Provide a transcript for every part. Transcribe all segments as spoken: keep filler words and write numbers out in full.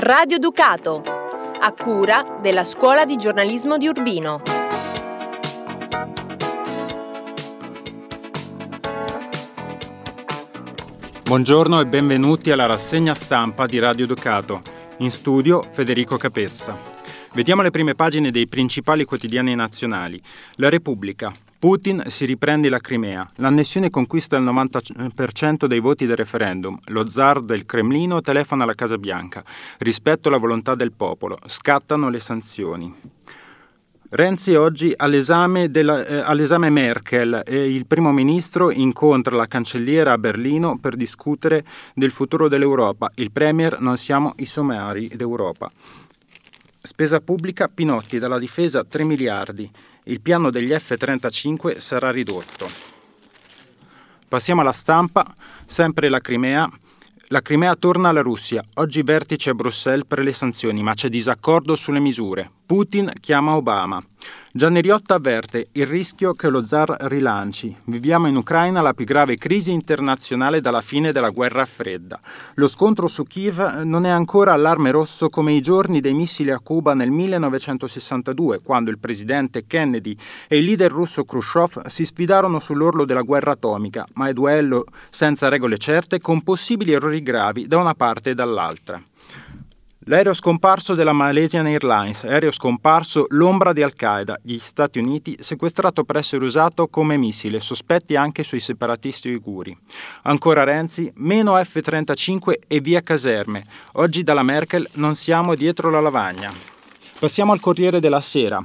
Radio Ducato, a cura della Scuola di Giornalismo di Urbino. Buongiorno e benvenuti alla rassegna stampa di Radio Ducato. In studio Federico Capezza. Vediamo le prime pagine dei principali quotidiani nazionali. La Repubblica. Putin si riprende la Crimea. L'annessione conquista il novanta per cento dei voti del referendum. Lo zar del Cremlino telefona alla Casa Bianca. Rispetto alla volontà del popolo. Scattano le sanzioni. Renzi oggi all'esame, della, eh, all'esame Merkel. Eh, il primo ministro incontra la cancelliera a Berlino per discutere del futuro dell'Europa. Il premier: non siamo i somari d'Europa. Spesa pubblica, Pinotti, dalla difesa tre miliardi. Il piano degli F trentacinque sarà ridotto. Passiamo alla stampa, sempre la Crimea. La Crimea torna alla Russia. Oggi vertice a Bruxelles per le sanzioni, ma c'è disaccordo sulle misure. Putin chiama Obama. Gianni Riotta avverte il rischio che lo zar rilanci. Viviamo in Ucraina la più grave crisi internazionale dalla fine della guerra fredda. Lo scontro su Kiev non è ancora allarme rosso come i giorni dei missili a Cuba nel millenovecentosessantadue, quando il presidente Kennedy e il leader russo Khrushchev si sfidarono sull'orlo della guerra atomica, ma è duello senza regole certe, con possibili errori gravi da una parte e dall'altra. L'aereo scomparso della Malaysian Airlines, aereo scomparso l'ombra di Al-Qaeda, gli Stati Uniti, sequestrato per essere usato come missile, sospetti anche sui separatisti uiguri. Ancora Renzi, meno F trentacinque e via caserme. Oggi dalla Merkel non siamo dietro la lavagna. Passiamo al Corriere della Sera.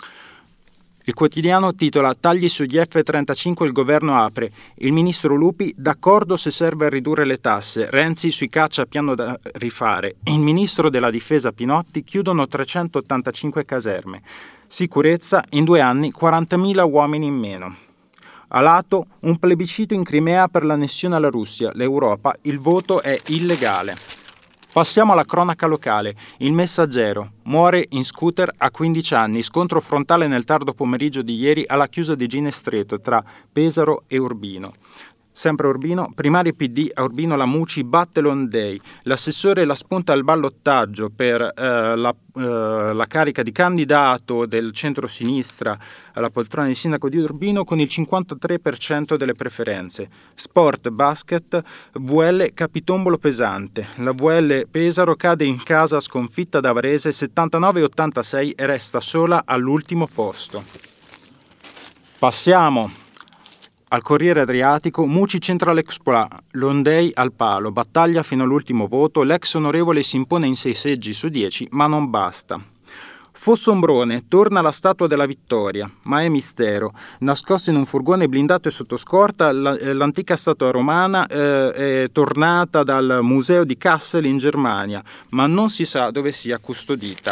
Il quotidiano titola "Tagli sugli F trentacinque, il governo apre. Il ministro Lupi d'accordo se serve a ridurre le tasse. Renzi sui caccia piano da rifare. Il ministro della difesa Pinotti chiudono trecentottantacinque caserme. Sicurezza, in due anni quarantamila uomini in meno. A lato un plebiscito in Crimea per l'annessione alla Russia. L'Europa, il voto è illegale. Passiamo alla cronaca locale. Il Messaggero. Muore in scooter a quindici anni. Scontro frontale nel tardo pomeriggio di ieri alla chiusa di Ginestreto tra Pesaro e Urbino. Sempre Urbino, primari P D a Urbino la Muci batte l'Ondei. L'assessore la spunta al ballottaggio per eh, la, eh, la carica di candidato del centro-sinistra alla poltrona di sindaco di Urbino con il cinquantatré per cento delle preferenze. Sport, basket, V L Capitombolo pesante. La V L Pesaro cade in casa sconfitta da Varese settantanove a ottantasei e resta sola all'ultimo posto. Passiamo al Corriere Adriatico. Muci centra l'Exploit, l'Ondei al palo, battaglia fino all'ultimo voto, l'ex onorevole si impone in sei seggi su dieci, ma non basta. Fossombrone, torna la Statua della Vittoria, ma è mistero. Nascosta in un furgone blindato e sotto scorta, l'antica statua romana eh, è tornata dal museo di Kassel in Germania, ma non si sa dove sia custodita.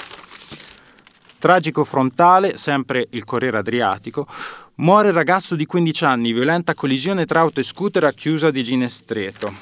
Tragico frontale, sempre il Corriere Adriatico. Muore ragazzo di quindici anni, violenta collisione tra auto e scooter a chiusa di Ginestreto.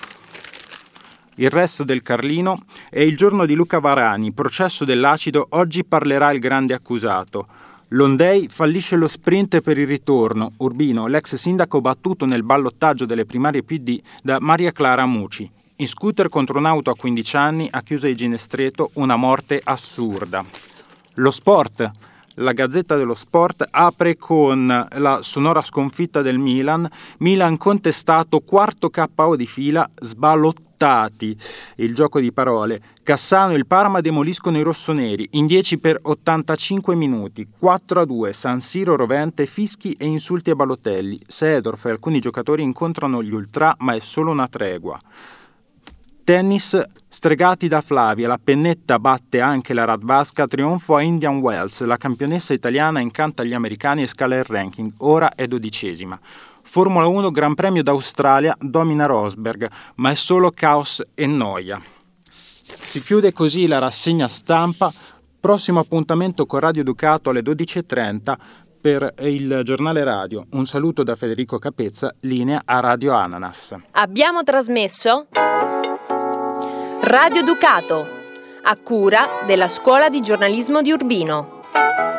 Il resto del Carlino è il giorno di Luca Varani, processo dell'acido, oggi parlerà il grande accusato. L'Ondei fallisce lo sprint per il ritorno. Urbino, l'ex sindaco battuto nel ballottaggio delle primarie P D da Maria Clara Muci. In scooter contro un'auto a quindici anni, a chiusa di Ginestreto, una morte assurda. Lo sport. La Gazzetta dello Sport apre con la sonora sconfitta del Milan. Milan contestato, quarto K O di fila, sballottati. Il gioco di parole. Cassano e il Parma demoliscono i rossoneri in dieci per ottantacinque minuti. quattro a due. San Siro rovente, fischi e insulti a Balotelli. Seedorf e alcuni giocatori incontrano gli ultra, ma è solo una tregua. Tennis, stregati da Flavia, la pennetta batte anche la Radvazka, trionfo a Indian Wells, la campionessa italiana incanta gli americani e scala il ranking, ora è dodicesima. Formula uno, Gran Premio d'Australia, domina Rosberg, ma è solo caos e noia. Si chiude così la rassegna stampa, prossimo appuntamento con Radio Ducato alle dodici e trenta per il giornale radio. Un saluto da Federico Capezza, linea a Radio Ananas. Abbiamo trasmesso Radio Ducato, a cura della Scuola di Giornalismo di Urbino.